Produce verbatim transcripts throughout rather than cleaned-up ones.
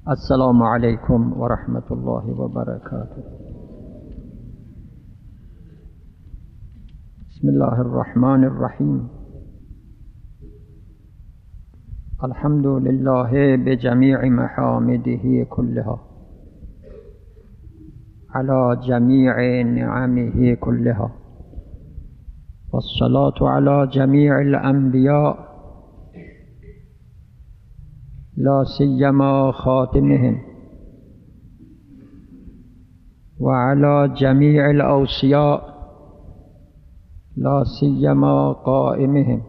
السلام علیکم و رحمت الله و برکاته. بسم الله الرحمن الرحیم. الحمد لله بجمیع محامده كلها على جمیع نعمه كلها والصلاة على جمیع الانبیاء لا سیما خاتمهم وعلى جمیع الاوصیاء لا سیما قائمهم.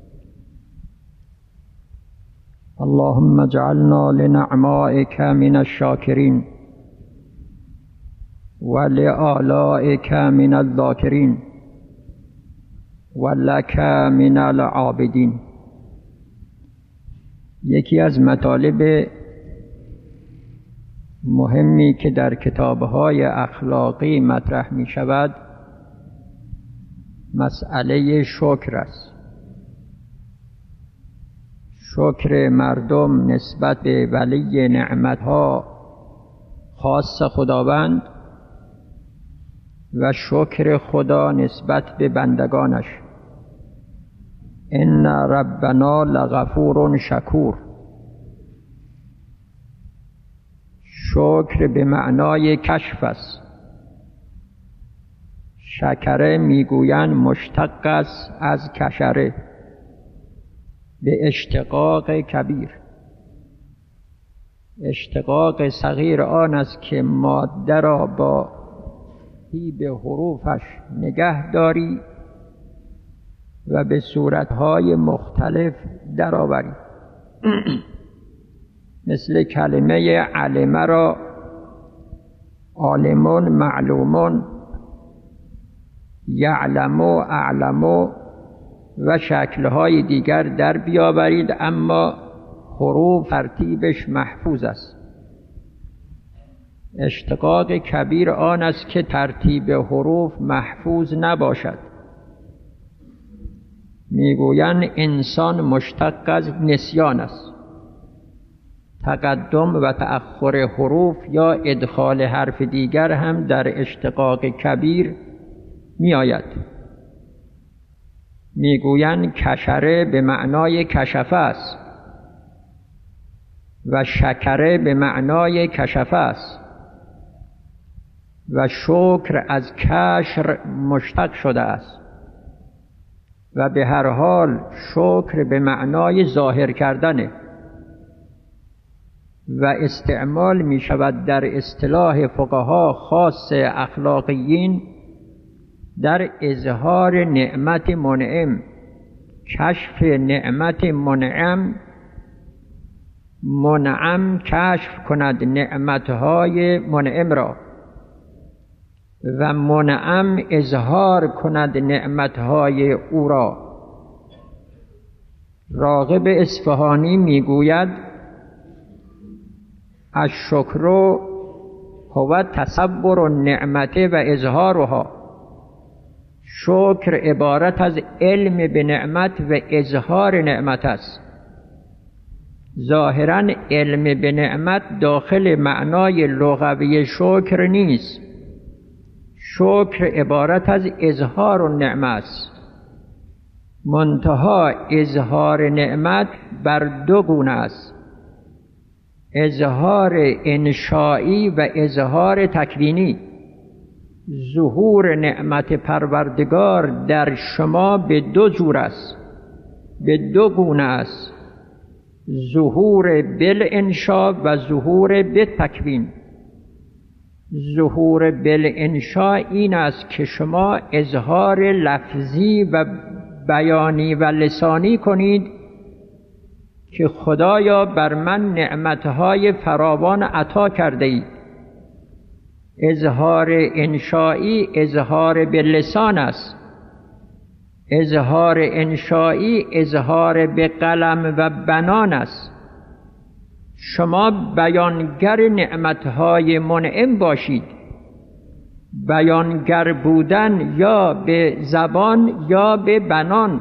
اللهم اجعلنا لنعمائك من الشاكرين ولآلائك من الذاكرين ولك من العابدين. یکی از مطالب مهمی که در کتاب‌های اخلاقی مطرح می شود مسئله شکر است. شکر مردم نسبت به ولی نعمت‌ها خاص خداوند و شکر خدا نسبت به بندگانش. ان ربنا لغفور شکور. شکر به معنای کشف است. شکره میگویند مشتق است از کشره به اشتقاق کبیر. اشتقاق صغیر آن است که ماده را با تیب حروفش نگه داری و به صورتهای مختلف درآوری. مثل کلمه علمه را عالمون، معلومون، یعلمو، اعلمو و شکلهای دیگر در بیاورید، اما حروف ترتیبش محفوظ است. اشتقاق کبیر آن است که ترتیب حروف محفوظ نباشد. میگویند انسان مشتق از نسیان است. تقدم و تأخر حروف یا ادخال حرف دیگر هم در اشتقاق کبیر می آید. میگویند کشره به معنای کشفه است و شکره به معنای کشفه است و شکر از کشر مشتق شده است و به هر حال شکر به معنای ظاهر کردنه و استعمال می شود در اصطلاح فقها خاص اخلاقیین در اظهار نعمت منعم. کشف نعمت منعم، منعم کشف کند نعمتهای منعم را و منعم اظهار کند نعمتهای او را. راغب اصفهانی میگوید الشکر هو تصور النعمت و اظهارها. شکر عبارت از علم به نعمت و اظهار نعمت است. ظاهراً علم به نعمت داخل معنای لغوی شکر نیست. شکر عبارت از اظهار النعمت است. منتها اظهار نعمت بر دو گونه است: اظهار انشایی و اظهار تکوینی. ظهور نعمت پروردگار در شما به دو جور است، به دو گونه است: ظهور بالانشاء و ظهور بالتکوین. ظهور بالانشاء این است که شما اظهار لفظی و بیانی و لسانی کنید که خدایا بر من نعمتهای فراوان عطا کرده ای. اظهار انشایی اظهار باللسان است. اظهار انشایی اظهار به قلم و بنان است. شما بیانگر نعمتهای منعم باشید. بیانگر بودن یا به زبان یا به بنان.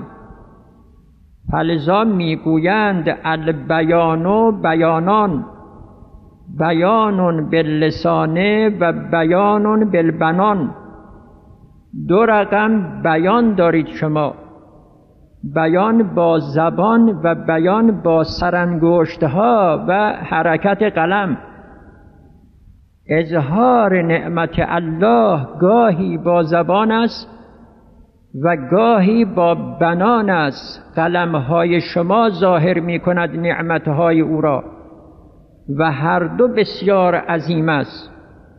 فلذا میگویند البیان و بیانان. بیان باللسانه و بیان بالبنان. دو رقم بیان دارید شما، بیان با زبان و بیان با سرانگشت‌ها و حرکت قلم. اظهار نعمت الله گاهی با زبان است و گاهی با بنان است. قلم‌های شما ظاهر می‌کند نعمت‌های او را و هر دو بسیار عظیم است.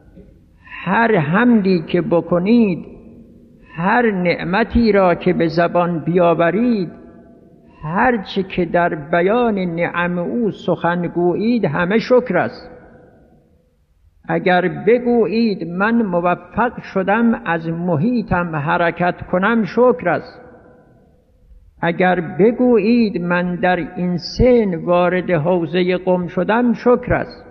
هر حمدی که بکنید، هر نعمتی را که به زبان بیاورید، هر چه که در بیان نعم او سخن گویید، همه شکر است. اگر بگویید من موفق شدم از محیطم حرکت کنم، شکر است. اگر بگویید من در این سن وارد حوزه قم شدم، شکر است.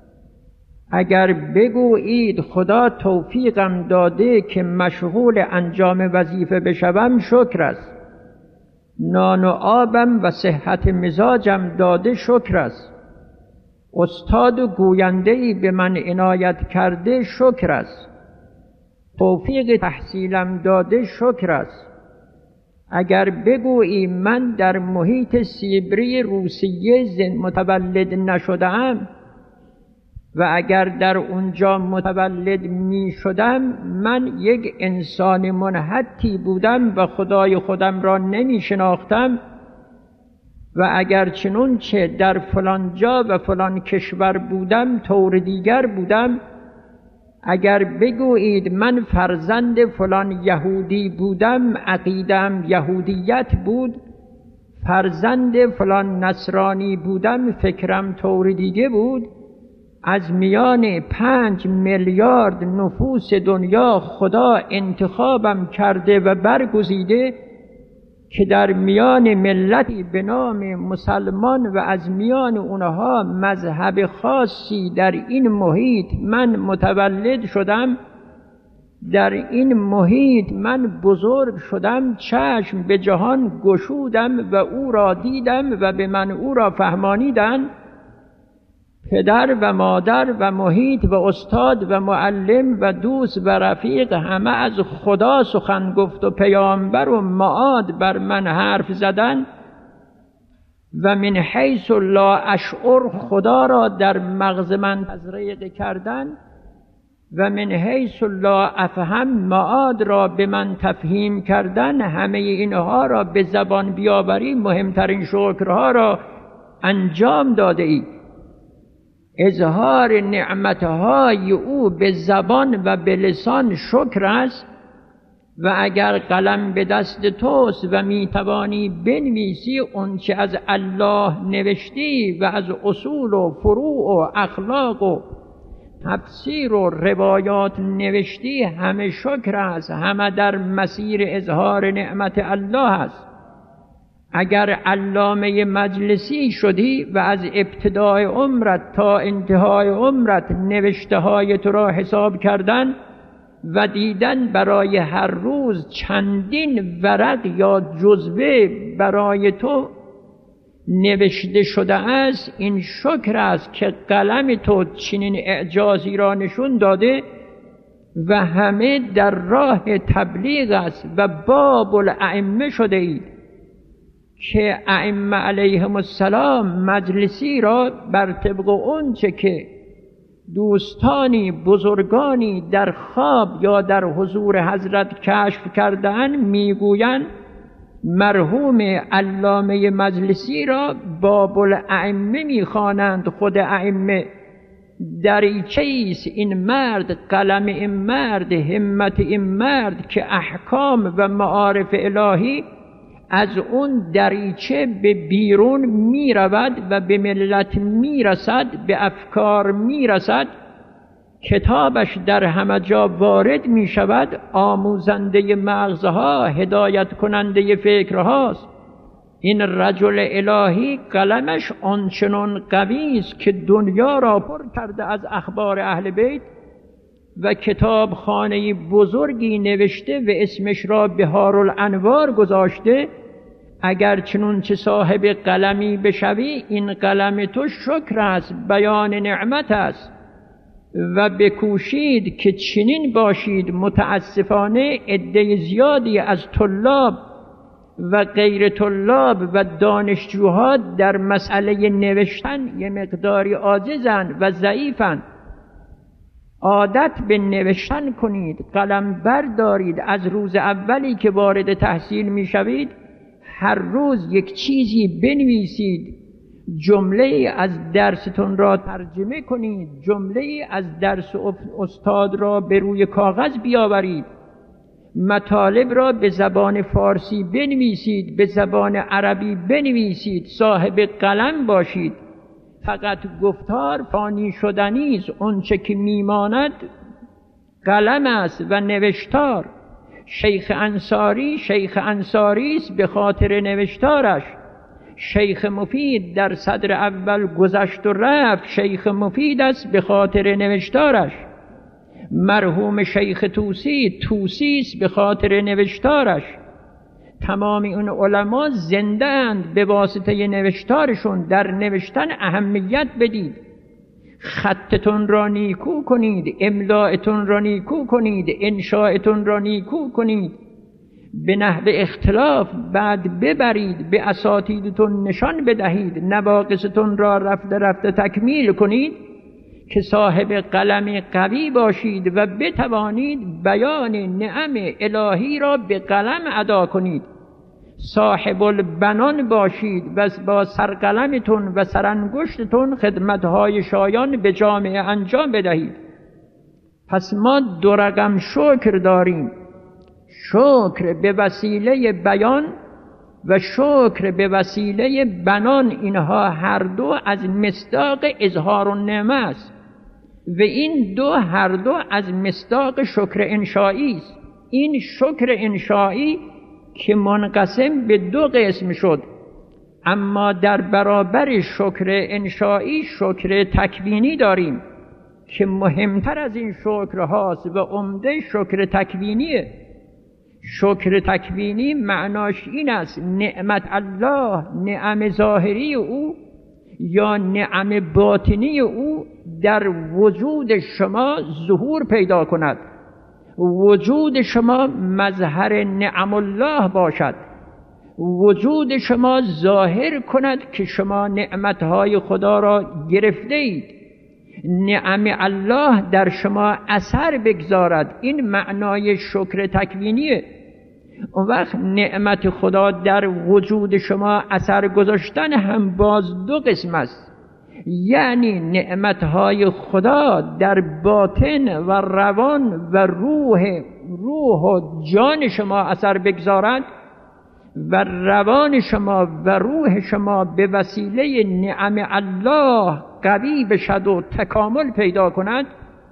اگر بگویید خدا توفیقم داده که مشغول انجام وظیفه بشوم، شکر است. نان و آبم و صحت مزاجم داده، شکر است. استاد و گوینده‌ای به من عنایت کرده، شکر است. توفیق تحصیلم داده، شکر است. اگر بگویی من در محیط سیبری روسیه متولد نشدم و اگر در اونجا متولد می شدم، من یک انسان منحطی بودم و خدای خودم را نمی شناختم، و اگر چنون چه در فلان جا و فلان کشور بودم، طور دیگر بودم. اگر بگویید من فرزند فلان یهودی بودم، عقیدم یهودیت بود، فرزند فلان نصرانی بودم، فکرم طور دیگه بود. از میان پنج میلیارد نفوس دنیا خدا انتخابم کرده و برگزیده که در میان ملتی به نام مسلمان و از میان اونها مذهب خاصی در این محیط من متولد شدم. در این محیط من بزرگ شدم، چشم به جهان گشودم و او را دیدم و به من او را فهمانیدن. پدر و مادر و محیط و استاد و معلم و دوست و رفیق همه از خدا سخن گفت و پیامبر و معاد بر من حرف زدن و من حیث لا اشعر خدا را در مغز من تزریق کردن و من حیث لا افهم معاد را به من تفهیم کردن. همه اینها را به زبان بیاوری مهمترین شکرها را انجام داده ای. اظهار نعمتهای او به زبان و به لسان شکر است، و اگر قلم به دست توست و میتوانی بنویسی اون چه از الله نوشتی و از اصول و فروع و اخلاق و تفسیر و روایات نوشتی، همه شکر است، همه در مسیر اظهار نعمت الله است. اگر علامه مجلسی شدی و از ابتدای عمرت تا انتهای عمرت نوشته های تو را حساب کردن و دیدن برای هر روز چندین ورق یا جزوه برای تو نوشته شده است، این شکر است که قلم تو چنین اعجازی را نشون داده و همه در راه تبلیغ است و باب الائمه شده اید که ائمه علیهم السلام مجلسی را بر طبق اون چه که دوستانی بزرگانی در خواب یا در حضور حضرت کشف کردن میگویند مرحوم علامه مجلسی را باب الائمه میخوانند. خود ائمه دریچه ایست این مرد، قلم این مرد، همت این مرد که احکام و معارف الهی از اون دریچه به بیرون می رود و به ملت می رسد، به افکار می رسد. کتابش در همه جا وارد می شود، آموزنده مغزها، هدایت کننده فکرهاست. این رجل الهی قلمش آنچنان قوی است که دنیا را پر کرده از اخبار اهل بیت و کتاب خانه بزرگی نوشته و اسمش را بهار الانوار گذاشته اگر چنون چه صاحب قلمی بشوی، این قلم تو شکر است، بیان نعمت است. و بکوشید که چنین باشید. متاسفانه عده زیادی از طلاب و غیر طلاب و دانشجوها در مسئله نوشتن یه مقداری عاجزند و ضعیفند. عادت به نوشتن کنید، قلم بردارید. از روز اولی که وارد تحصیل می شوید هر روز یک چیزی بنویسید، جمله از درستون را ترجمه کنید، جمله از درس استاد را به روی کاغذ بیاورید، مطالب را به زبان فارسی بنویسید، به زبان عربی بنویسید، صاحب قلم باشید. فقط گفتار فانی شدنی است، اونچه که میماند قلم است و نوشتار. شیخ انصاری شیخ انصاری است به خاطر نوشتارش. شیخ مفید در صدر اول گذشت و رفت، شیخ مفید است به خاطر نوشتارش. مرحوم شیخ توسی توسی است به خاطر نوشتارش. تمام اون علما زنده اند به واسطه نوشتارشون. در نوشتن اهمیت بدید، خطتون را نیکو کنید، املایتون را نیکو کنید، انشایتون را نیکو کنید، به نحو اختلاف بعد ببرید، به اساتیدتون نشان بدهید، نواقصتون را رفته رفته تکمیل کنید که صاحب قلم قوی باشید و بتوانید بیان نعم الهی را به قلم ادا کنید. صاحب البنان باشید و با سرقلمتون و سرانگشتتون خدمتهای شایان به جامعه انجام بدهید. پس ما دو رقم شکر داریم: شکر به وسیله بیان و شکر به وسیله بنان. اینها هر دو از مصداق اظهار النعمه است و این دو هر دو از مصداق شکر انشایی است. این شکر انشایی که منقسم به دو قسم شد، اما در برابر شکر انشایی شکر تکوینی داریم که مهمتر از این شکرهاست و عمده شکر تکوینیه. شکر تکوینی معناش این است: نعمت الله، نعم ظاهری او یا نعم باطنی او در وجود شما ظهور پیدا کند، وجود شما مظهر نعم الله باشد، وجود شما ظاهر کند که شما نعمتهای خدا را گرفته اید، نعم الله در شما اثر بگذارد. این معنای شکر تکوینیه. اون وقت نعمت خدا در وجود شما اثر گذاشتن هم باز دو قسم است، یعنی نعمتهای خدا در باطن و روان و روح روح و جان شما اثر بگذارد و روان شما و روح شما به وسیله نعم الله قوی بشد و تکامل پیدا کند.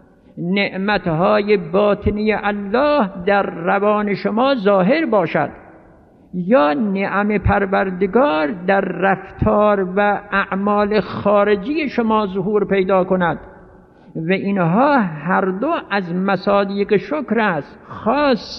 نعمتهای باطنی الله در روان شما ظاهر باشد یا نعم پروردگار در رفتار و اعمال خارجی شما ظهور پیدا کند و اینها هر دو از مصادیق شکر است. خاص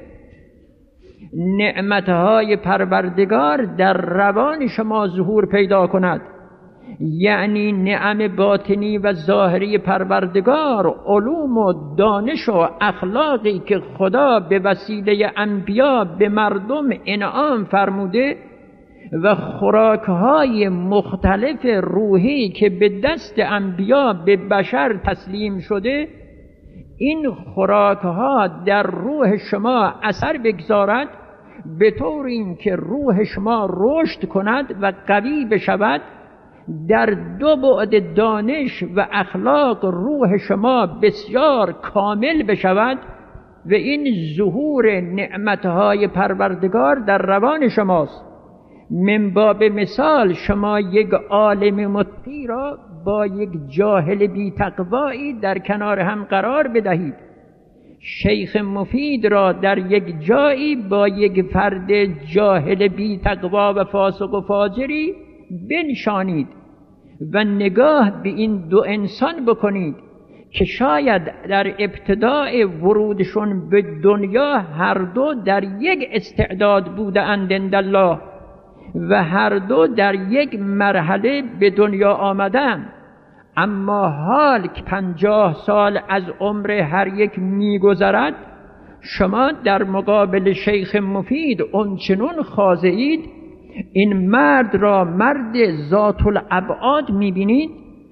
نعمتهای پروردگار در روان شما ظهور پیدا کند، یعنی نعم باطنی و ظاهری پروردگار، علوم و دانش و اخلاقی که خدا به وسیله انبیا به مردم انعام فرموده و خوراکهای مختلف روحی که به دست انبیا به بشر تسلیم شده، این خوراکها در روح شما اثر بگذارد به طور اینکه روح شما رشد کند و قوی بشود. در دو بعد دانش و اخلاق روح شما بسیار کامل بشود و این ظهور نعمتهای پروردگار در روان شماست. من باب مثال شما یک عالم متقی را با یک جاهل بی تقوایی در کنار هم قرار بدهید، شیخ مفید را در یک جایی با یک فرد جاهل بی تقوا و فاسق و فاجری بنشانید و نگاه به این دو انسان بکنید که شاید در ابتداء ورودشون به دنیا هر دو در یک استعداد بوده اند عند الله، و هر دو در یک مرحله به دنیا آمدن، اما حال که پنجاه سال از عمر هر یک میگذرد، شما در مقابل شیخ مفید اونچنون خاضعید، این مرد را مرد ذات الابعاد میبینید،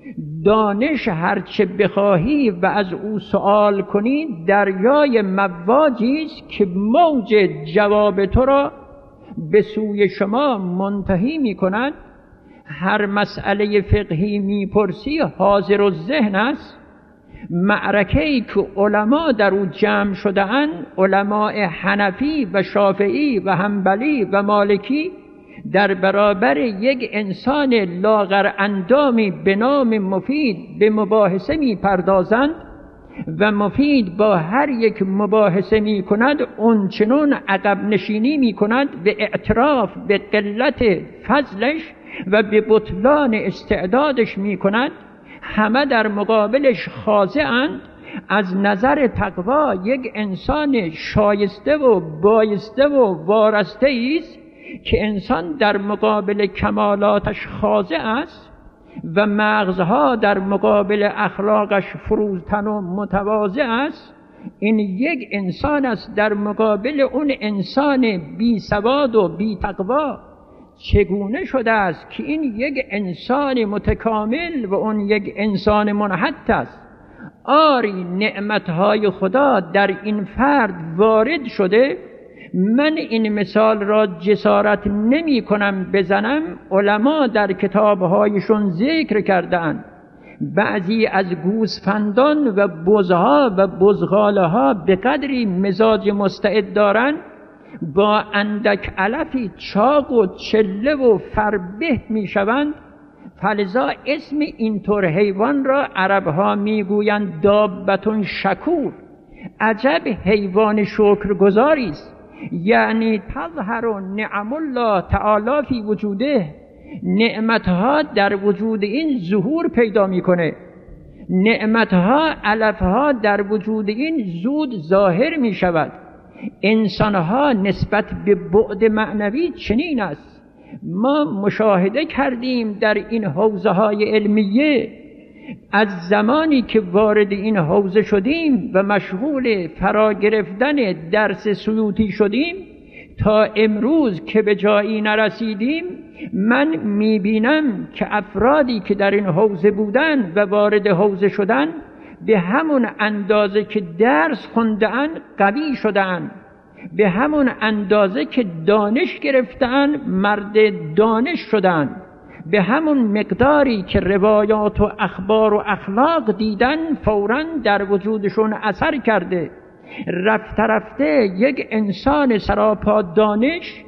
دانش هرچه بخواهی و از او سؤال کنی دریای مواجی است که موج جواب تو را به سوی شما منتهی می کند. هر مسئله فقهی میپرسی حاضر الذهن است. معرکه‌ای که علما در او جمع شده اند، علماء حنفی و شافعی و حنبلی و مالکی، در برابر یک انسان لاغر اندامی به نام مفید به مباحثه می پردازند و مفید با هر یک مباحثه می کند اونچنون عقب نشینی می کند به اعتراف به قلت فضلش و به بطلان استعدادش می کند. همه در مقابلش خاضعند. از نظر تقوا یک انسان شایسته و بایسته و وارسته است که انسان در مقابل کمالاتش خاضع است و مغزها در مقابل اخلاقش فروتن و متواضع است. این یک انسان است در مقابل اون انسان بی سواد و بی تقوا. چگونه شده است که این یک انسان متکامل و اون یک انسان منحط است؟ آری نعمتهای خدا در این فرد وارد شده. من این مثال را جسارت نمی کنم بزنم، علما در کتابهایشون ذکر کردند. بعضی از گوسفندان و بزها و بزغاله ها به قدری مزاج مستعد دارند، با اندک علفی چاق و چله و فربه می شوند. فلذا اسم اینطور حیوان را عربها می گویند دابتون شکور. عجب حیوان شکرگزاری است. یعنی تظهر نعم الله تعالی فی وجوده، نعمتها در وجود این ظهور پیدا میکنه. نعمتها علفها در وجود این زود ظاهر می شود. انسانها نسبت به بعد معنوی چنین است. ما مشاهده کردیم در این حوزه های علمیه، از زمانی که وارد این حوزه شدیم و مشغول فرا گرفتن درس سیوطی شدیم تا امروز که به جایی نرسیدیم، من میبینم که افرادی که در این حوزه بودن و وارد حوزه شدن به همون اندازه که درس خوندن قوی شدن، به همون اندازه که دانش گرفتن مرد دانش شدن، به همون مقداری که روایات و اخبار و اخلاق دیدن فوراً در وجودشون اثر کرده. رفته رفته یک انسان سراپا دانش،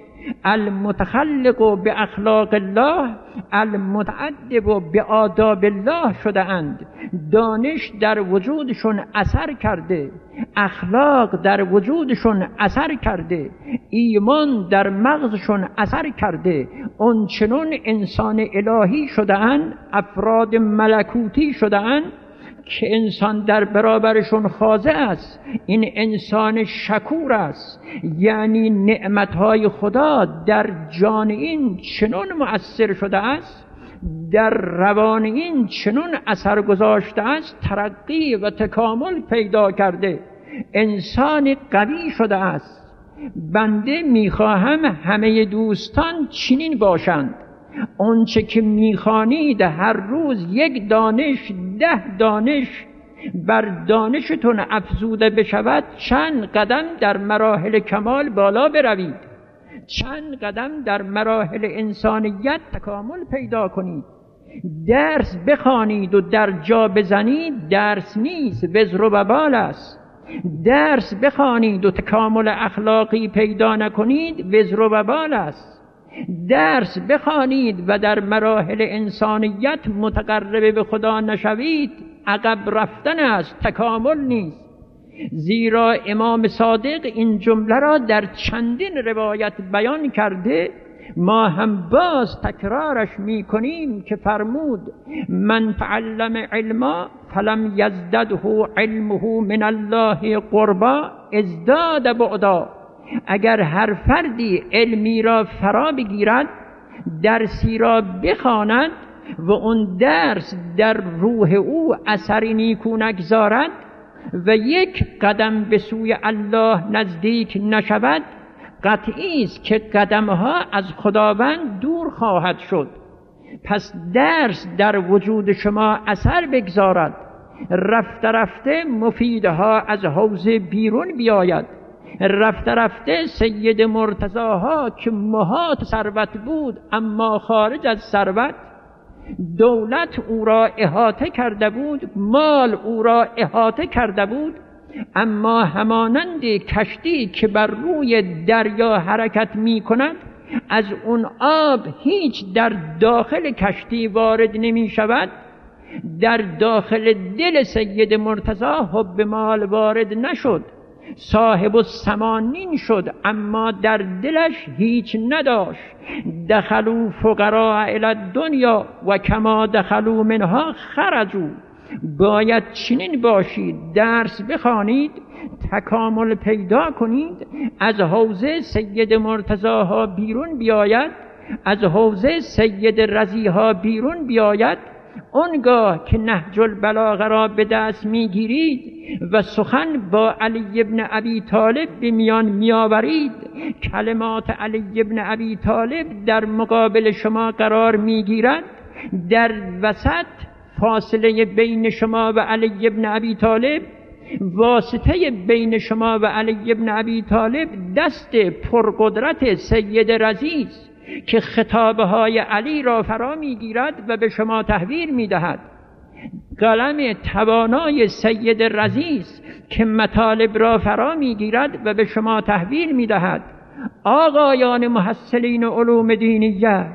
المتخلق به اخلاق الله، المتعدب به آداب الله شده اند. دانش در وجودشون اثر کرده، اخلاق در وجودشون اثر کرده، ایمان در مغزشون اثر کرده. اونچنون انسان الهی شده اند، افراد ملکوتی شده اند که انسان در برابرشون خاضع است. این انسان شکور است، یعنی نعمتهای خدا در جان این چنون مؤثر شده است، در روان این چنون اثر گذاشته است، ترقی و تکامل پیدا کرده، انسان قوی شده است. بنده میخواهم همه دوستان چنین باشند. آنچه که میخوانید هر روز یک دانش، ده دانش بر دانشتون افزوده بشود، چند قدم در مراحل کمال بالا بروید، چند قدم در مراحل انسانیت تکامل پیدا کنید. درس بخوانید و در جا بزنید درس نیست، وزر و وبال است. درس بخوانید و تکامل اخلاقی پیدا نکنید، وزر و وبال است. درس بخوانید و در مراحل انسانیت متقرب به خدا نشوید، عقب رفتن است، تکامل نیست. زیرا امام صادق این جمله را در چندین روایت بیان کرده، ما هم باز تکرارش می کنیم که فرمود من تعلم علما فلم یزدده علمه من الله قربا ازداد بعدا. اگر هر فردی علمی را فرا بگیرد درسی را بخواند و اون درس در روح او اثری نیکو نگذارد و یک قدم به سوی الله نزدیک نشود، قطعی است که قدمها از خداوند دور خواهد شد. پس درس در وجود شما اثر بگذارد، رفته رفته مفیدها از حوزه بیرون بیاید، رفته رفته سید مرتضاها که محاط ثروت بود اما خارج از ثروت، دولت او را احاطه کرده بود، مال او را احاطه کرده بود، اما همانند کشتی که بر روی دریا حرکت می کند، از اون آب هیچ در داخل کشتی وارد نمی شود، در داخل دل سید مرتضی حب مال وارد نشد، صاحب الثمانین شد اما در دلش هیچ نداشت. دخلوا فقراء الی الدنیا و کما دخلوا منها خرجوا. باید چنین باشید، درس بخوانید، تکامل پیدا کنید، از حوزه سید مرتضی ها بیرون بیاید، از حوزه سید رضی ها بیرون بیاید. اونگاه که نهج البلاغه را به دست میگیرید و سخن با علی ابن ابی طالب به میان میآورید، کلمات علی ابن ابی طالب در مقابل شما قرار میگیرد، در وسط فاصله بین شما و علی ابن ابی طالب، واسطه بین شما و علی ابن ابی طالب دست پرقدرت سید رضی است که خطابه های علی را فرا میگیرد و به شما تحویل میدهد. قلم توانای سید رضی است که مطالب را فرا میگیرد و به شما تحویل میدهد. آقایان محصلین علوم دینیه،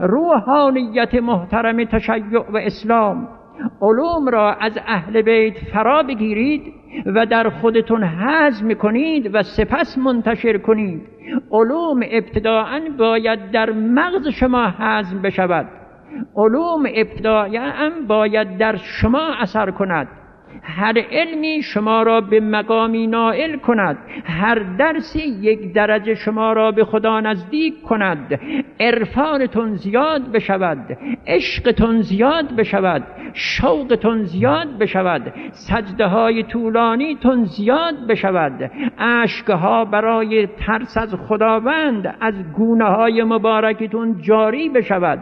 روحانیت محترم تشیع و اسلام، علوم را از اهل بیت فرا بگیرید و در خودتون هضم کنید و سپس منتشر کنید. علوم ابتداءً باید در مغز شما هضم بشود، علوم ابتداءً باید در شما اثر کند، هر علمی شما را به مقامی نائل کند، هر درسی یک درجه شما را به خدا نزدیک کند، عرفانتون زیاد بشود، عشقتون زیاد بشود، شوقتون زیاد بشود، سجده های طولانی تون زیاد بشود، اشکها برای ترس از خداوند از گونه های مبارکتون جاری بشود،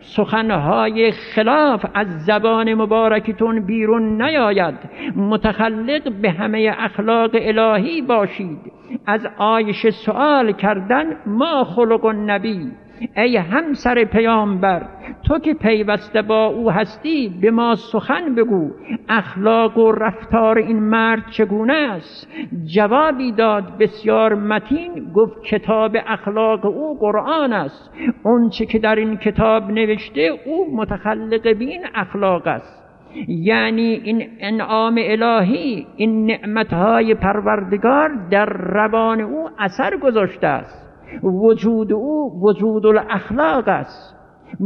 سخنهای خلاف از زبان مبارکتون بیرون نیاید، متخلق به همه اخلاق الهی باشید. از عایشه سؤال کردن ما خلق النبی، ای همسر پیامبر، تو که پیوسته با او هستی به ما سخن بگو، اخلاق و رفتار این مرد چگونه است؟ جوابی داد بسیار متین، گفت کتاب اخلاق او قرآن است، اون چه که در این کتاب نوشته او متخلق به این اخلاق است. یعنی این انعام الهی، این نعمتهای پروردگار در روان او اثر گذاشته است. وجود او وجود الاخلاق است،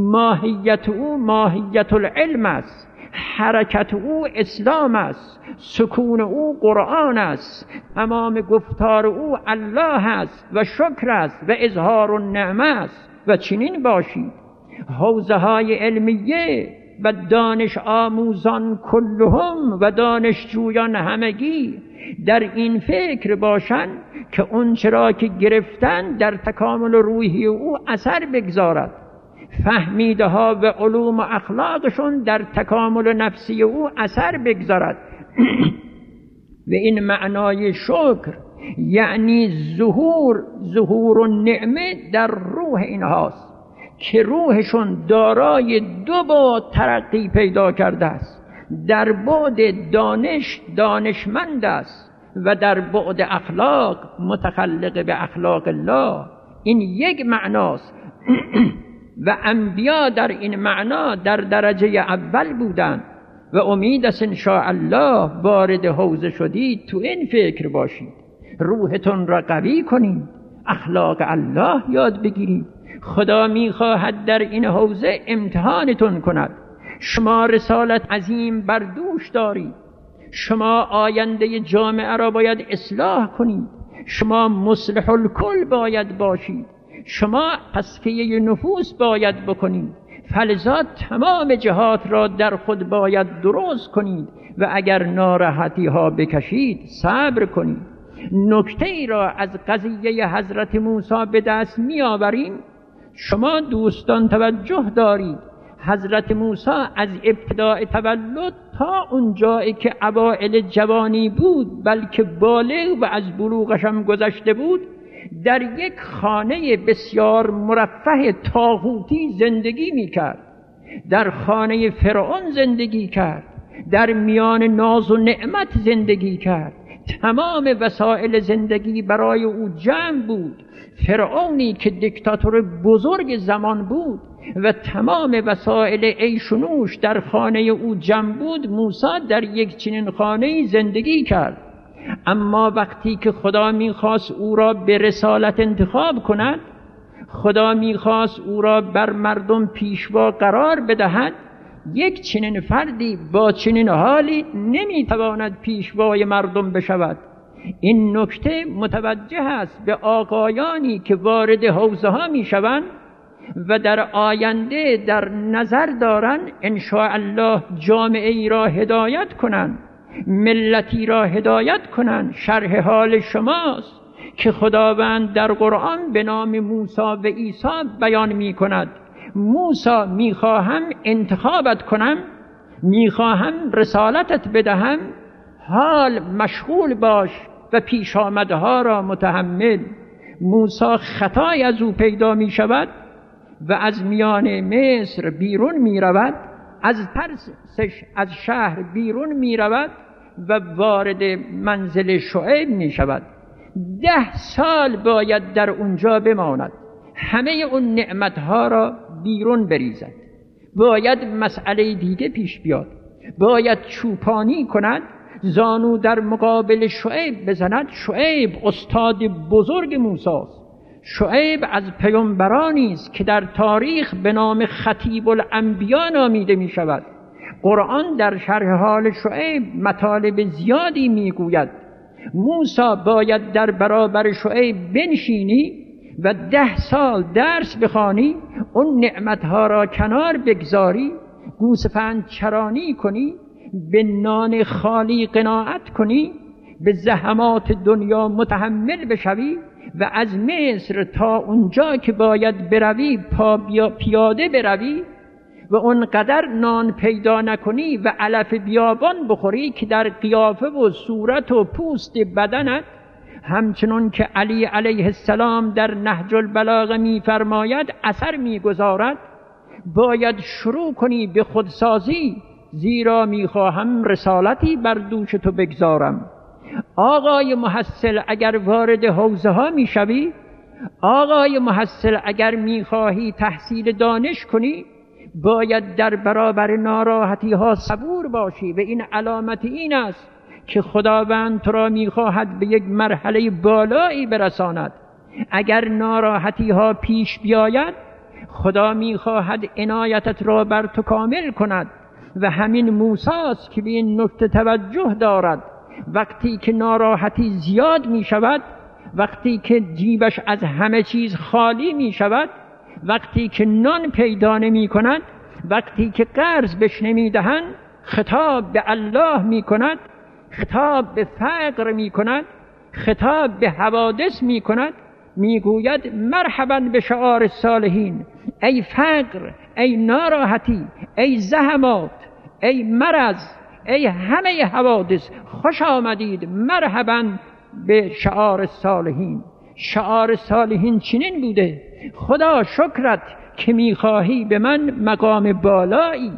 ماهیت او ماهیت العلم است، حرکت او اسلام است، سکون او قرآن است، تمام گفتار او الله است و شکر است و اظهار النعمه است. و چنین باشید. حوزه های علمیه و دانش آموزان کلهم و دانشجویان همگی در این فکر باشند که اون چرا که گرفتن در تکامل روحی او اثر بگذارد، فهمیده ها و علوم و اخلاقشون در تکامل نفسی او اثر بگذارد. و این معنای شکر یعنی ظهور ظهور النعمه در روح اینهاست که روحشون دارای دو بعد ترقی پیدا کرده است. در بعد دانش دانشمند است و در بعد اخلاق متخلق به اخلاق الله. این یک معناست. و انبیا در این معنا در درجه اول بودند و امید است ان شاء الله وارد حوزه شدید تو این فکر باشید، روحتون را قوی کنید، اخلاق الله یاد بگیرید. خدا میخواهد در این حوزه امتحانتون کند. شما رسالت عظیم بر دوش دارید، شما آینده جامعه را باید اصلاح کنید، شما مصلح الکل باید باشید، شما تصفیه نفوس باید بکنید، فلذا تمام جهات را در خود باید درست کنید و اگر ناراحتی ها بکشید صبر کنید. نکته ای را از قضیه حضرت موسی به دست می آوریم. شما دوستان توجه دارید، حضرت موسی از ابتداء تولد تا اون جایی که اوائل جوانی بود، بلکه بالغ و از بلوغش هم گذشته بود، در یک خانه بسیار مرفه طاغوتی زندگی می کرد. در خانه فرعون زندگی کرد، در میان ناز و نعمت زندگی کرد. تمام وسایل زندگی برای او جمع بود. فرعونی که دیکتاتور بزرگ زمان بود و تمام وسایل عیش و نوش در خانه او جمع بود، موسی در یک چنین خانه زندگی کرد. اما وقتی که خدا میخواست او را به رسالت انتخاب کند، خدا میخواست او را بر مردم پیشوا قرار بدهد، یک چنین فردی با چنین حالی نمیتواند پیشوای مردم بشود. این نکته متوجه است به آقایانی که وارد حوزه ها میشوند و در آینده در نظر دارند ان شاء الله جامعه ای را هدایت کنند، ملتی را هدایت کنند. شرح حال شماست که خداوند در قرآن به نام موسی و عیسی بیان می کند. موسی میخواهم انتخابت کنم، میخواهم رسالتت بدهم، حال مشغول باش و پیش آمدها را متحمل. موسی خطای از او پیدا می شود و از میان مصر بیرون می رود، از ترسش از شهر بیرون می رود و وارد منزل شعیب می شود. ده سال باید در اونجا بماند، همه اون نعمتها را بیرون بریزد. باید مسئله دیگه پیش بیاد، باید چوپانی کند، زانو در مقابل شعیب بزند. شعیب استاد بزرگ موسی است. شعیب از پیامبرانی است که در تاریخ به نام خطیب الانبیا نامیده می شود. قرآن در شرح حال شعیب مطالب زیادی می گوید. موسی باید در برابر شعیب بنشینی و ده سال درس بخوانی، اون نعمتها را کنار بگذاری، گوسفند چرانی کنی، به نان خالی قناعت کنی، به زحمات دنیا متحمل بشوی و از مصر تا اونجا که باید بروی پا پیاده بروی و اونقدر نان پیدا نکنی و علف بیابان بخوری که در قیافه و صورت و پوست بدنت، همچنان که علی علیه السلام در نهج البلاغه می فرماید اثر می گذارد. باید شروع کنی به خودسازی، زیرا می خواهم رسالتی بر دوش تو بگذارم. آقای محصل اگر وارد حوزه ها می شوی، آقای محصل اگر می خواهی تحصیل دانش کنی، باید در برابر ناراحتی ها صبور باشی و این علامت این است که خداوند تو را می‌خواهد به یک مرحله بالایی برساند. اگر ناراحتی ها پیش بیاید، خدا می‌خواهد عنایتت را بر تو کامل کند و همین موسی است که به این نکته توجه دارد. وقتی که ناراحتی زیاد می شود، وقتی که جیبش از همه چیز خالی می شود، وقتی که نان پیدا نمی کند، وقتی که قرض بهش نمی دهند، خطاب به الله می کند، خطاب به فقر می کند، خطاب به حوادث می کند، می گوید مرحبا به شعار الصالحین. ای فقر، ای ناراحتی، ای زحمات، ای مرض، ای همه حوادث، خوش آمدید، مرحبا به شعار الصالحین. شعار صالحین چنین بوده: خدا شکرت که میخواهی به من مقام بالایی،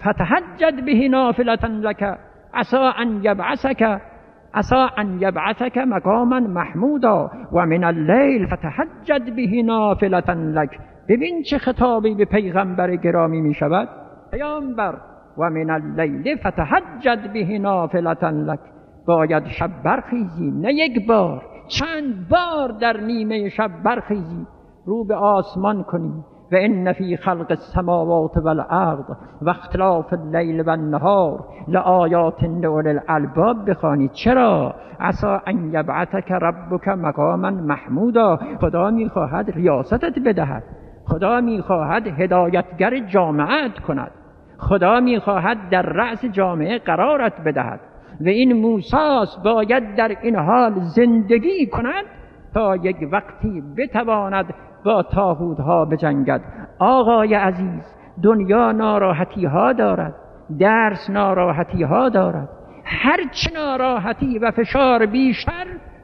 فتهجد به نافلة لک عسى ان یبعثک عسى ان یبعثک مقاما محمودا و من اللیل فتهجد به نافلة لک. ببین چه خطابی به پیغمبر گرامی می شود. پیامبر و من اللیل فتهجد به نافلة لک، باید شب برخیزی، نه یک بار، چند بار در نیمه شب برخیزی، رو به آسمان کنی و ان فی خلق السماوات والارض و اختلاف اللیل و النهار لآیات لأولی الالباب بخوانید. چرا؟ عسى ان یبعثک ربک مقاما محمودا. خدا میخواهد ریاستت بدهد، خدا میخواهد هدایتگر جامعت کند، خدا میخواهد در رأس جامعه قرارت بدهد و این موسی باید در این حال زندگی کند تا یک وقتی بتواند با طاغوت‌ها بجنگد. آقای عزیز، دنیا ناراحتی ها دارد، درس ناراحتی ها دارد، هرچه ناراحتی و فشار بیشتر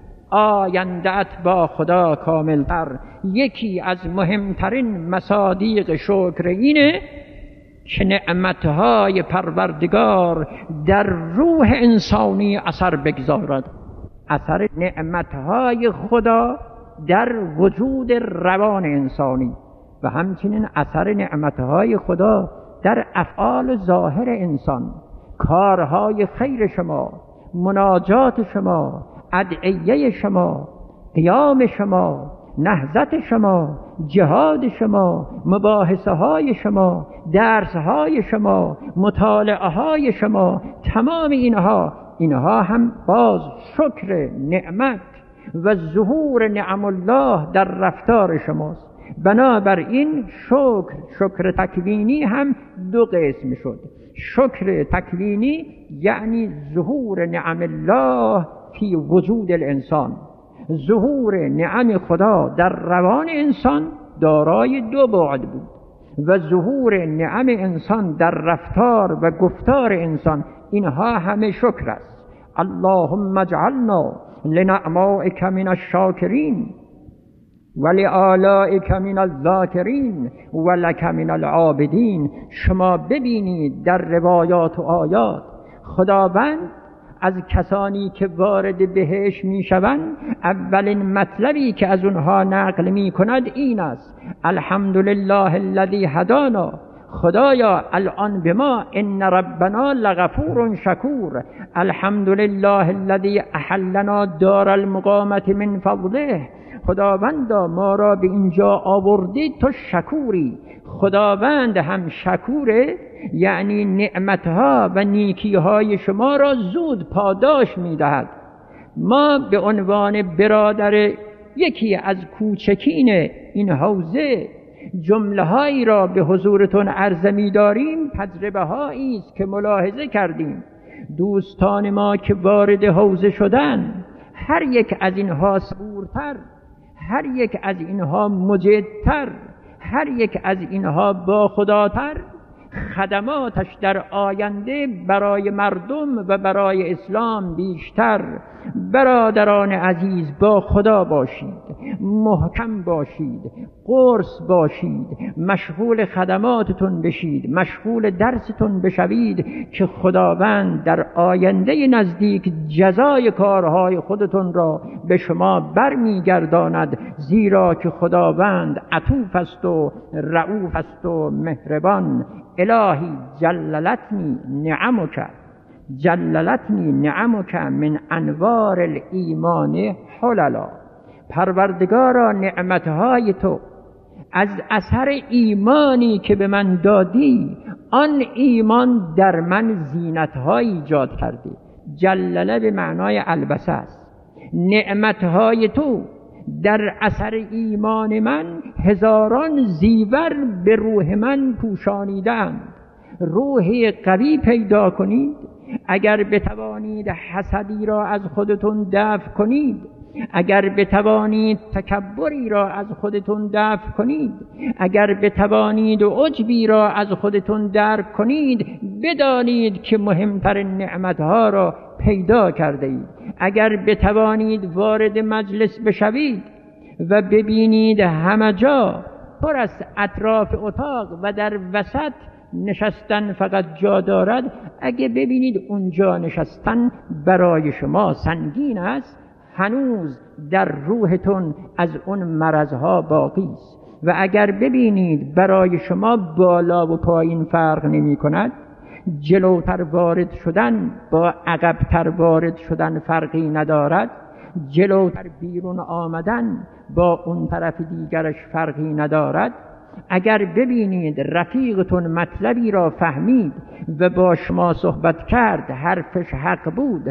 آینده‌ات با خدا کاملتر. یکی از مهمترین مصادیق شکر اینه که نعمتهای پروردگار در روح انسانی اثر بگذارد. اثر نعمتهای خدا در وجود روان انسانی و همچنین اثر نعمتهای خدا در افعال ظاهر انسان، کارهای خیر شما، مناجات شما، ادعیه شما، قیام شما، نهضت شما، جهاد شما، مباحثه های شما، درس های شما، مطالعه های شما، تمام اینها اینها هم باز شکر نعمت و ظهور نعم الله در رفتار شماست. بنابراین شکر شکر تکوینی هم دو قسم شد. شکر تکوینی یعنی ظهور نعم الله فی وجود الانسان، ظهور نعم خدا در روان انسان دارای دو بعد بود و ظهور نعم انسان در رفتار و گفتار انسان، اینها همه شکر است. اللهم اجعلنا لنعمائک من الشاکرین و لآلائک من الذاکرین و لک من العابدین. شما ببینید در روایات و آیات خداوند از کسانی که وارد بهشت می شوند اولین مطلبی که از اونها نقل می کند این است: الحمدلله الذی هدانا. خدایا الان به ما ان ربنا لغفور شکور. الحمدلله الذی احلنا دار المقامت من فضله. خداوندا ما را به اینجا آوردی، تو شکوری. خداوند هم شکوره، یعنی نعمتها و نیکیهای شما را زود پاداش میدهد. ما به عنوان برادر یکی از کوچکین این حوزه جمله هایی را به حضورتون عرضه می داریم. تجربه هایی است که ملاحظه کردیم. دوستان ما که وارد حوزه شدن، هر یک از اینها صبورتر، هر یک از اینها مجدتر، هر یک از اینها با خداتر، خدماتش در آینده برای مردم و برای اسلام بیشتر. برادران عزیز، با خدا باشید، محکم باشید، قرص باشید، مشغول خدماتتون بشید، مشغول درستون بشوید که خداوند در آینده نزدیک جزای کارهای خودتون را به شما برمیگرداند، زیرا که خداوند عطوف است و رؤوف است و مهربان. الهی جللتنی نعمک جللتنی نعمک من انوار الایمان حللا. پروردگارا نعمتهای تو از اثر ایمانی که به من دادی، آن ایمان در من زینت‌های ایجاد کرده. جلله به معنای البسه است. نعمتهای تو در اثر ایمان من هزاران زیور به روح من پوشانیدند. روح قوی پیدا کنید اگر بتوانید حسدی را از خودتون دفع کنید، اگر بتوانید تکبری را از خودتون دفع کنید، اگر بتوانید عجبی را از خودتون درک کنید، بدانید که مهمترین نعمتها را پیدا کرده اید. اگر بتوانید وارد مجلس بشوید و ببینید همه جا پر است، اطراف اتاق و در وسط نشستن فقط جا دارد، اگه ببینید اونجا نشستن برای شما سنگین است، هنوز در روحتون از اون مرضها باقی است. و اگر ببینید برای شما بالا و پایین فرق نمی کند، جلوتر وارد شدن با عقبتر وارد شدن فرقی ندارد، جلوتر بیرون آمدن با اون طرف دیگرش فرقی ندارد، اگر ببینید رفیقتون مطلبی را فهمید و با شما صحبت کرد، حرفش حق بود،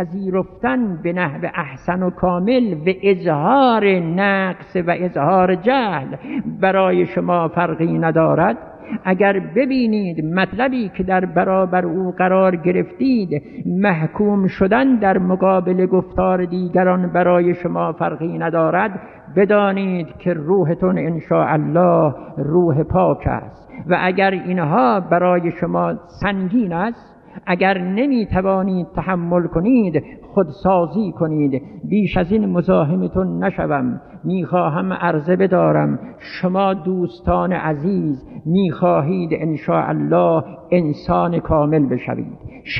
پذیرفتن به نحو احسن و کامل و اظهار نقص و اظهار جهل برای شما فرقی ندارد. اگر ببینید مطلبی که در برابر او قرار گرفتید محکوم شدن در مقابل گفتار دیگران برای شما فرقی ندارد، بدانید که روحتون انشاءالله روح پاک است. و اگر اینها برای شما سنگین است، اگر نمی توانید تحمل کنید، خودسازی کنید. بیش از این مزاحمتون نشوم. میخواهم عرضه بدارم شما دوستان عزیز میخواهید انشاءالله انسان کامل بشوید،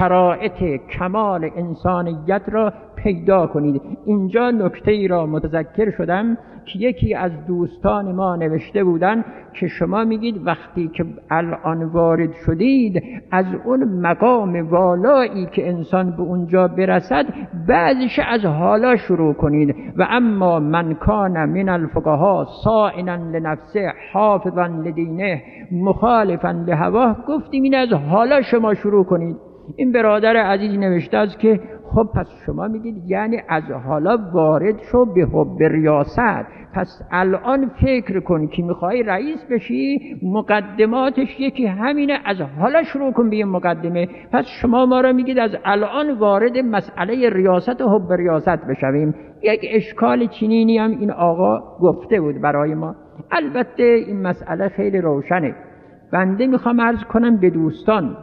شرایط کمال انسانیت را پیدا کنید. اینجا نکته ای را متذکر شدم که یکی از دوستان ما نوشته بودن که شما میگید وقتی که الان وارد شدید از اون مقام والایی که انسان به اونجا برسد بعضش از حالا شروع کنید. و اما من کان من الفقهاء صائنا لنفسه حافظا لدینه مخالفا لهواه، گفتیم این از حالا شما شروع کنید. این برادر عزیز نوشته است که خب پس شما میگید یعنی از حالا وارد شو به حب ریاست، پس الان فکر کن که میخوای رئیس بشی، مقدماتش یکی همینه، از حالا شروع کن به این مقدمه. پس شما ما را میگید از الان وارد مسئله ریاست و حب ریاست بشویم. یک اشکال چنینی هم این آقا گفته بود برای ما. البته این مسئله خیلی روشنه. بنده میخوام عرض کنم به دوستان،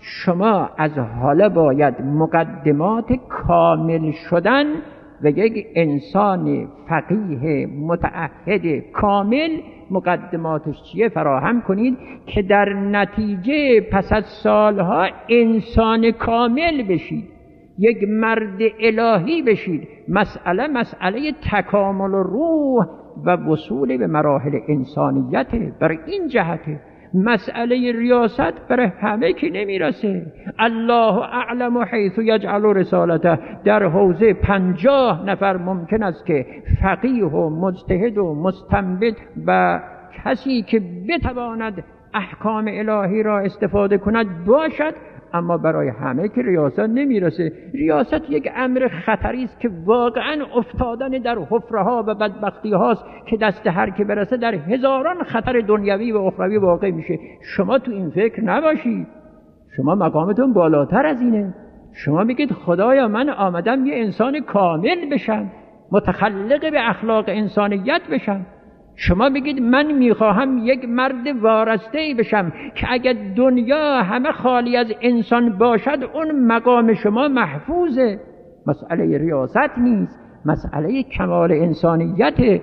شما از حالا باید مقدمات کامل شدن و یک انسان فقیه متعهد کامل مقدماتش چیه فراهم کنید که در نتیجه پس از سالها انسان کامل بشید، یک مرد الهی بشید. مسئله مسئله تکامل روح و وصول به مراحل انسانیت. برای این جهته مسئله ریاست برای همه که نمیرسه. الله اعلم حیث یجعل رسالته. در حوزه پنجاه نفر ممکن است که فقیه و مجتهد و مستنبط و کسی که بتواند احکام الهی را استفاده کند باشد، اما برای همه که ریاست نمیرسه. ریاست یک امر خطری است که واقعا افتادن در حفره‌ها و بدبختی هاست که دست هر که برسه در هزاران خطر دنیوی و اخروی واقع میشه. شما تو این فکر نباشید، شما مقامتون بالاتر از اینه. شما میگید خدایا من آمدم یه انسان کامل بشم، متخلق به اخلاق انسانیت بشم. شما بگید من میخواهم یک مرد وارسته بشم که اگر دنیا همه خالی از انسان باشد اون مقام شما محفوظه. مسئله ریاست نیست، مسئله کمال انسانیت.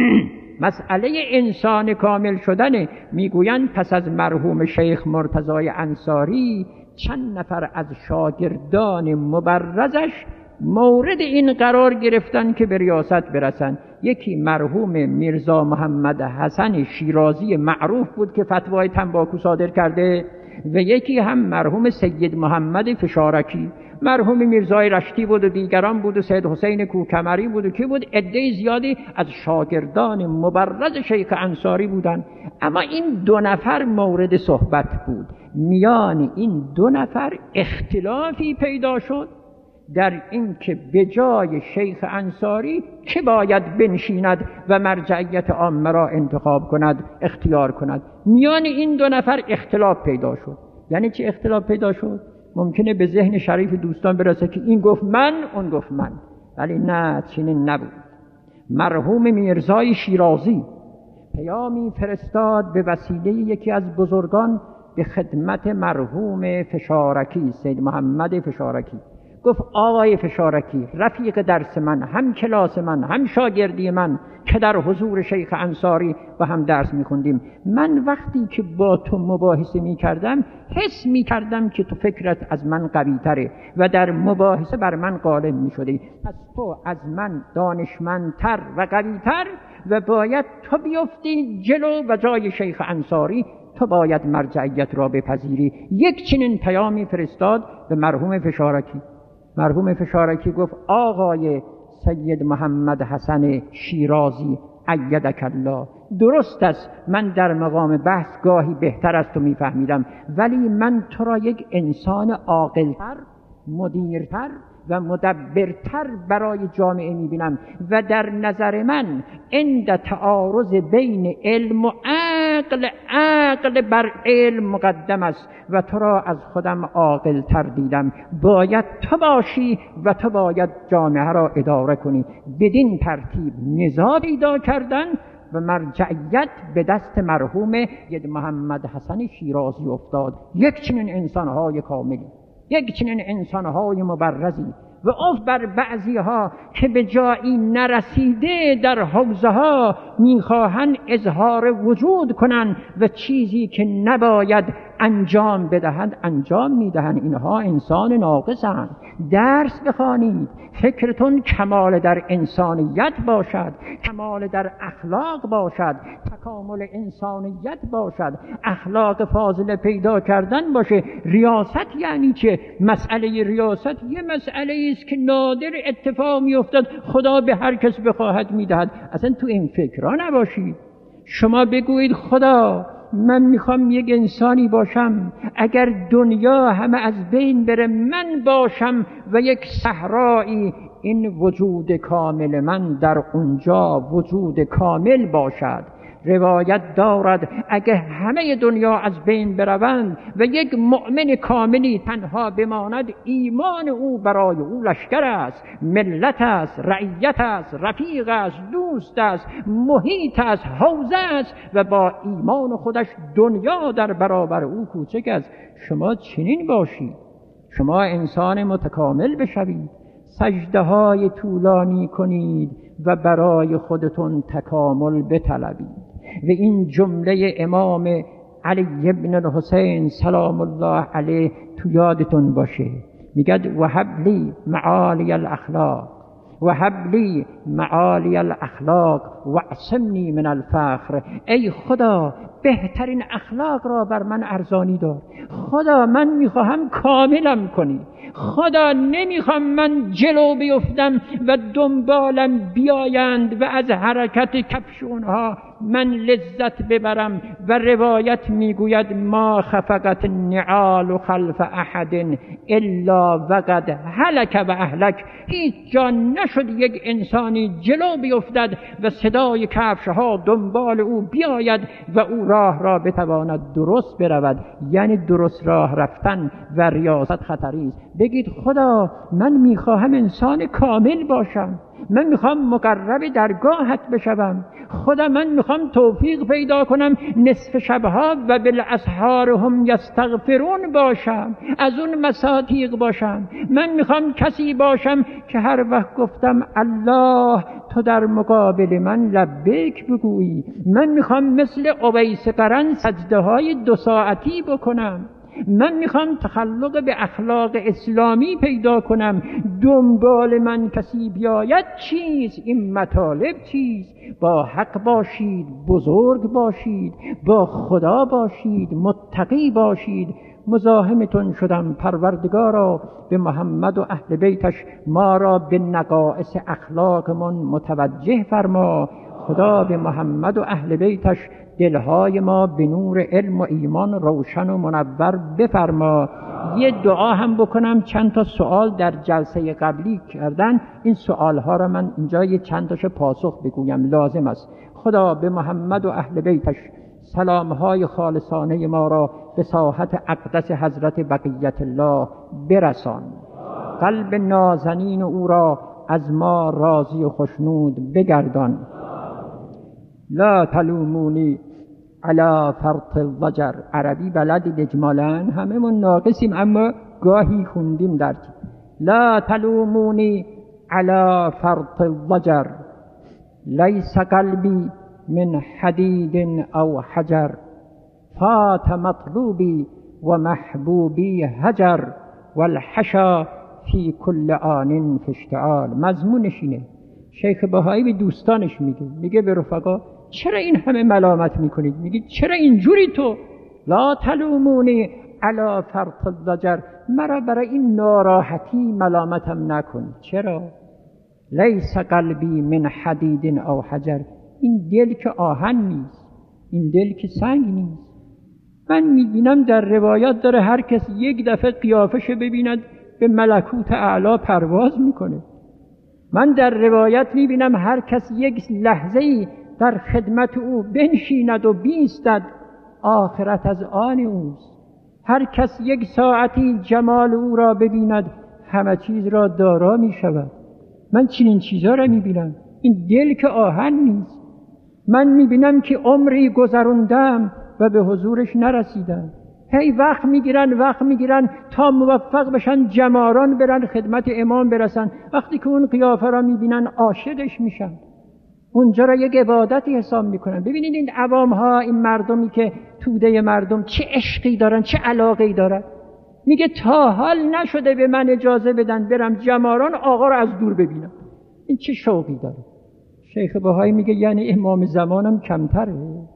مسئله انسان کامل شدن. میگویند پس از مرحوم شیخ مرتضای انصاری چند نفر از شاگردان مبرزش مورد این قرار گرفتن که به ریاست برسن. یکی مرحوم میرزا محمد حسن شیرازی معروف بود که فتوای تنباکو صادر کرده، و یکی هم مرحوم سید محمد فشارکی. مرحوم میرزای رشتی بود و دیگران بود و سید حسین کوکمری بود و کی بود، عده زیادی از شاگردان مبرز شیخ انصاری بودن. اما این دو نفر مورد صحبت بود. میان این دو نفر اختلافی پیدا شد در این که به جای شیخ انصاری که باید بنشیند و مرجعیت عامه را انتخاب کند، اختیار کند. میان این دو نفر اختلاف پیدا شد. یعنی چه اختلاف پیدا شد؟ ممکنه به ذهن شریف دوستان برسه که این گفت من، اون گفت من، ولی نه، چنین نبود. مرحوم میرزای شیرازی پیامی فرستاد به وسیله یکی از بزرگان به خدمت مرحوم فشارکی، سید محمد فشارکی. گفت آقای فشارکی، رفیق درس من، هم کلاس من، هم شاگردی من، که در حضور شیخ انصاری و هم درس میخوندیم، من وقتی که با تو مباحثه میکردم حس میکردم که تو فکرت از من قوی تره و در مباحثه بر من غالب میشدی. پس تو از من دانشمندتر و قوی تر و باید تو بیفتی جلو و جای شیخ انصاری تو باید مرجعیت را بپذیری. یک چنین پیامی فرستاد به مرحوم فشارکی. مرحوم فشارکی گفت آقای سید محمد حسن شیرازی ایدک الله، درست است من در مقام بحث گاهی بهتر از تو میفهمیدم، ولی من تو را یک انسان عاقل‌تر، مدیرتر و مدبرتر برای جامعه میبینم و در نظر من عند تعارض بین علم و عقل، عقل بر علم مقدم است و تو را از خودم عاقل‌تر دیدم. باید تو باشی و تو باید جامعه را اداره کنی. بدین ترتیب نزاع پیدا کردن و مرجعیت به دست مرحوم ید محمد حسن شیرازی افتاد. یک چنین انسانهای کاملی، یک چنین انسانهای مبرزی و اف بر بعضی ها که به جایی نرسیده در حوزه ها میخواهند اظهار وجود کنند و چیزی که نباید انجام بدهند انجام میدهند. اینها انسان ناقصند. درس بخوانید، فکرتون کمال در انسانیت باشد، کمال در اخلاق باشد، تکامل انسانیت باشد، اخلاق فاضله پیدا کردن باشه. ریاست یعنی چه؟ مسئله ریاست یه مسئله است که نادر اتفاق میافتد، خدا به هر کس بخواهد میدهد. اصلا تو این فکرها نباشید. شما بگویید خدا من میخوام یک انسانی باشم، اگر دنیا همه از بین بره من باشم و یک صحرایی، این وجود کامل من در اونجا وجود کامل باشد. روایت دارد اگه همه دنیا از بین بروند و یک مؤمن کاملی تنها بماند، ایمان او برای او لشکر است، ملت است، رعیت است، رفیق است، دوست است، محیط است، حوزه است و با ایمان خودش دنیا در برابر او کوچک است. شما چنین باشید، شما انسان متکامل بشوید، سجده های طولانی کنید و برای خودتون تکامل بطلبید. و این جمله امام علی ابن الحسین سلام الله علیه تو یادتون باشه، میگه وهب لی معالی الاخلاق، وهب لی معالی الاخلاق واعصمنی من الفخر. ای خدا بهترین اخلاق را بر من ارزانی دار. خدا من میخواهم کاملم کنی. خدا نمیخوام من جلو بیفتم و دنبالم بیایند و از حرکت کفش اونها من لذت ببرم. و روایت میگوید ما خفقت النعال خلف احد الا وقد هلك و اهلك. هیچ جا نشد یک انسانی جلو بیفتد و صدای کفش ها دنبال او بیاید و او راه را بتواند درست برود. یعنی درست راه رفتن و ریاست خطری است. بگید خدا من میخواهم انسان کامل باشم، من میخوام مقرب درگاهت بشوم. خدا من میخوام توفیق پیدا کنم نصف شبها و بالاسحار هم یستغفرون باشم، از اون مساتیق باشم. من میخوام کسی باشم که هر وقت گفتم الله تو در مقابل من لبیک بگویی. من میخوام مثل اویس قرن سجده های دو ساعتی بکنم. من میخوام تخلق به اخلاق اسلامی پیدا کنم. دنبال من کسی بیاید چیز، این مطالب چیز. با حق باشید، بزرگ باشید، با خدا باشید، متقی باشید. مزاحمتون شدم. پروردگارا به محمد و اهل بیتش ما را به نقائص اخلاقمون متوجه فرما. خدا به محمد و اهل بیتش دلهای ما به نور علم و ایمان روشن و منور بفرما. یه دعا هم بکنم. چند تا سوال در جلسه قبلی کردن، این سوالها را من اینجا یه چند تاشو پاسخ بگویم، لازم است. خدا به محمد و اهل بیتش سلامهای خالصانه ما را به ساحت اقدس حضرت بقیت الله برسان. قلب نازنین او را از ما راضی و خوشنود بگردان. لا تلومونی علی فرط الضجر. عربی بلدید اجمالاً، همه من ناقصیم اما گاهی خوندیم در چی. لا تلومونی علی فرط الضجر لیس قلبی من حدید او حجر فات مطلوبی و محبوبی هجر والحشا فی کل آن فی اشتعال. مضمونش اینه. شیخ بهایی به دوستانش میگه، میگه به رفقا چرا این همه ملامت میکنید؟ میگه چرا اینجوری تو؟ لا تلومونی علی فرط الضجر. مرا برای این ناراحتی ملامتم نکن. چرا؟ لیس قلبی من حدید او حجر. این دل که آهن نیست، این دل که سنگ نیست. من میبینم در روایات داره هر کس یک دفعه قیافش ببیند به ملکوت اعلا پرواز میکنه. من در روایت میبینم هر کس یک لحظه‌ای در خدمت او بنشیند و بیستد، آخرت از آن اوست. هر کس یک ساعتی جمال او را ببیند، همه چیز را دارا میشود. من چنین چیزا را میبینم. این دل که آهن نیست. من میبینم که عمری گذروندم و به حضورش نرسیدم. هی وقت میگیرن وقت میگیرن تا موفق بشن جماران برن خدمت امام برسن. وقتی که اون قیافه را میبینن عاشقش میشن، اونجا را یک عبادتی حساب میکنن. ببینید این عوام ها، این مردمی که توده مردم چه عشقی دارن، چه علاقه‌ای دارن. میگه تا حال نشده به من اجازه بدن برم جماران آقا را از دور ببینم. این چه شوقی داره. شیخ بهایی میگه یعنی امام زمانم کمتره.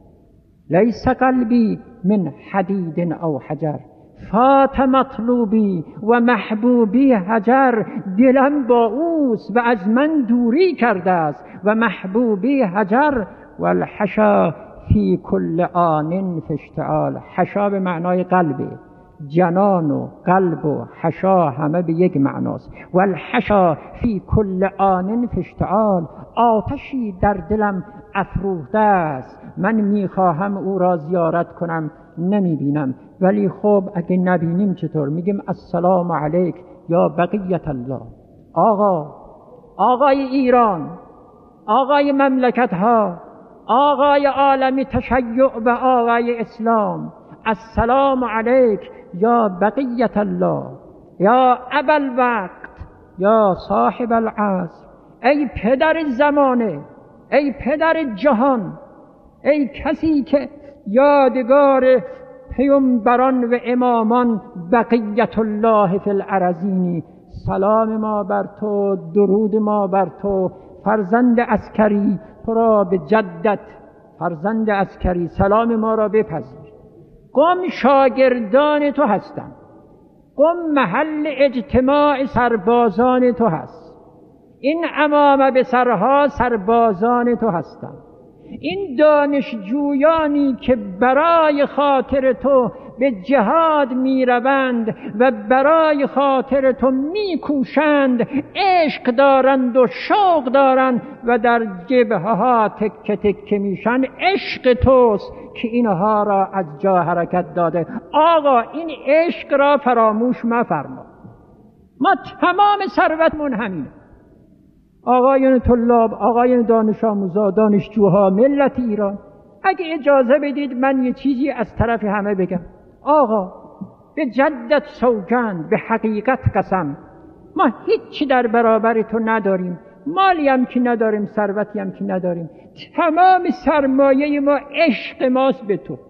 لیس قلبی من حدید او حجر، فات مطلوبی و محبوبی حجر. دلم با اوست و از من دوری کرده است و محبوبی حجر. والحشا فی کل آن فی اشتعال. حشا به معنای قلبه، جنان و قلب و حشا همه به یک معناست. والحشا فی کل آن فی اشتعال. آتشی در دلم افروخته است، من میخواهم او را زیارت کنم، نمیبینم. ولی خب اگه نبینیم چطور؟ میگیم السلام علیک یا بقیت الله. آقا، آقای ایران، آقای مملکت ها، آقای عالم تشیع و آقای اسلام، السلام علیک یا بقیت الله، یا ابوالوقت، یا صاحب العصر. ای پدر زمانه، ای پدر جهان، ای کسی که یادگار پیامبران و امامان بقیت الله فی الارضین. سلام ما بر تو، درود ما بر تو، فرزند عسکری، تو را به جدت فرزند عسکری سلام ما را بپذیر. قم شاگردان تو هستند، قم محل اجتماع سربازان تو هست. این عمامه به سرها سربازان تو هستند. این دانشجویانی که برای خاطر تو به جهاد می روند و برای خاطر تو می کوشند، عشق دارند و شوق دارند و در جبهه ها تکه تکه میشن. عشق توست که اینها را از جا حرکت داده. آقا این عشق را فراموش مفرما. ما تمام ثروتمون همینه. آقایان طلاب، آقایان دانش آموزا، دانشجوها، ملت ایران، اگه اجازه بدید من یه چیزی از طرف همه بگم. آقا به جدت سوگند، به حقیقت قسم، ما هیچی در برابر تو نداریم. مالی هم که نداریم، ثروتی هم که نداریم. تمام سرمایه ما عشق ماست به تو.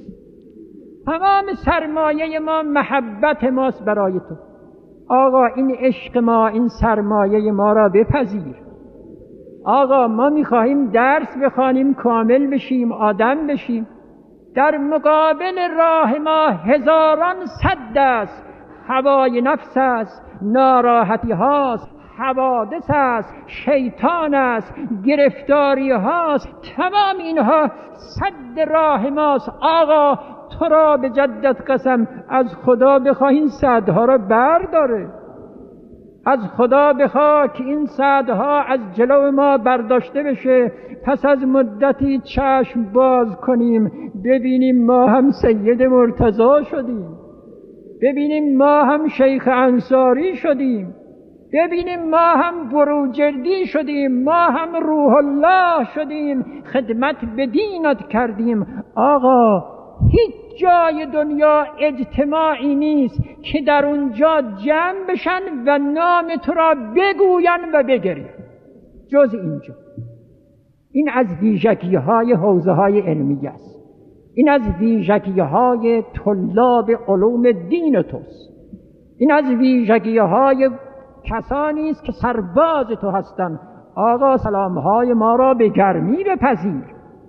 تمام سرمایه ما محبت ماست برای تو. آقا این عشق ما، این سرمایه ما را بپذیر. آقا ما میخواهیم درس بخوانیم، کامل بشیم، آدم بشیم. در مقابل راه ما هزاران صد است. هوای نفس است، ناراحتی هاست، حوادث است، شیطان است، گرفتاری هاست. تمام اینها صد راه ماست. آقا تو را به جدت قسم از خدا بخواه این صدها را برداره. از خدا بخواه که این صدها از جلو ما برداشته بشه. پس از مدتی چشم باز کنیم، ببینیم ما هم سید مرتضی شدیم، ببینیم ما هم شیخ انصاری شدیم، ببینیم ما هم بروجردی شدیم، ما هم روح الله شدیم، خدمت به دینت کردیم. آقا هیچ جای دنیا اجتماعی نیست که در اونجا جمع بشن و نام تو را بگوین و بگرین جز اینجا. این از ویژگی های حوزه های علمی است. این از ویژگی های طلاب علوم دین توست. این از ویژگی های کسانی است که سرباز تو هستند. آقا سلام های ما را به گرمی بپذیر.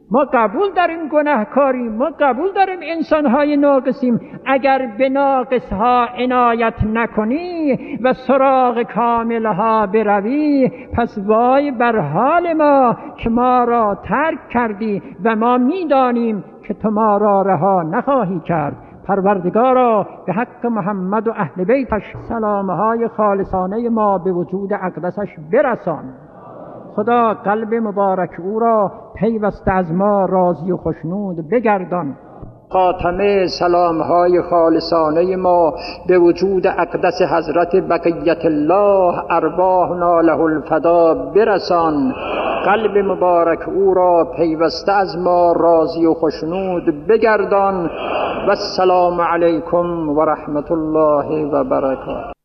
ما قبول داریم گناهکاری، ما قبول داریم انسانهای ناقصیم. اگر به ناقصها عنایت نکنی و سراغ کاملها بروی، پس وای بر حال ما که ما را ترک کردی و ما میدانیم که تو ما را رها نخواهی کرد. پروردگارا به حق محمد و اهل بیتش سلامهای خالصانه ما به وجود اقدسش برسان. خدا قلب مبارک او را پیوسته از ما راضی و خوشنود بگردان. خاتمه سلامهای خالصانه ما به وجود اقدس حضرت بقیت الله ارواحنا له الفدا برسان. قلب مبارک او را پیوسته از ما راضی و خوشنود بگردان. و السلام علیکم و رحمت الله و برکاته.